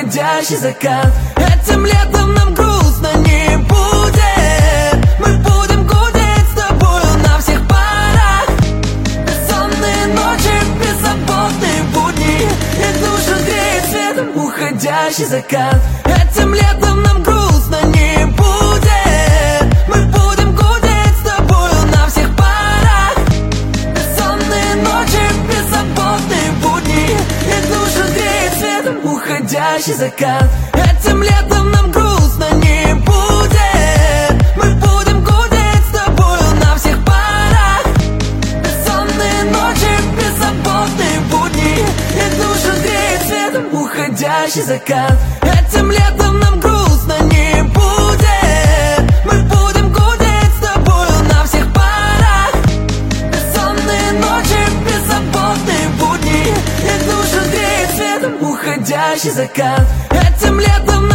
уходящий закат. Этим летом нам грустно не будет. Мы будем гудеть с тобою на всех парах. Бессонные ночи, беззаботные будни, и душу греет светом уходящий закат. Этим летом нам грустно не будет. Мы будем гудеть с тобою на всех парах. Бессонные ночи, беззаботные будни, и душу греет светом уходящий закат. Этим летом нам грустно не будет. Мы будем гудеть с тобою на всех парах. Бессонные ночи, беззаботные будни, и душу греет светом уходящий закат. Этим летом нам грустно не будет. Мы будем гудеть с тобою на всех парах. Бессонные ночи, беззаботные будни, и душу греет светом уходящий закат. Этим летом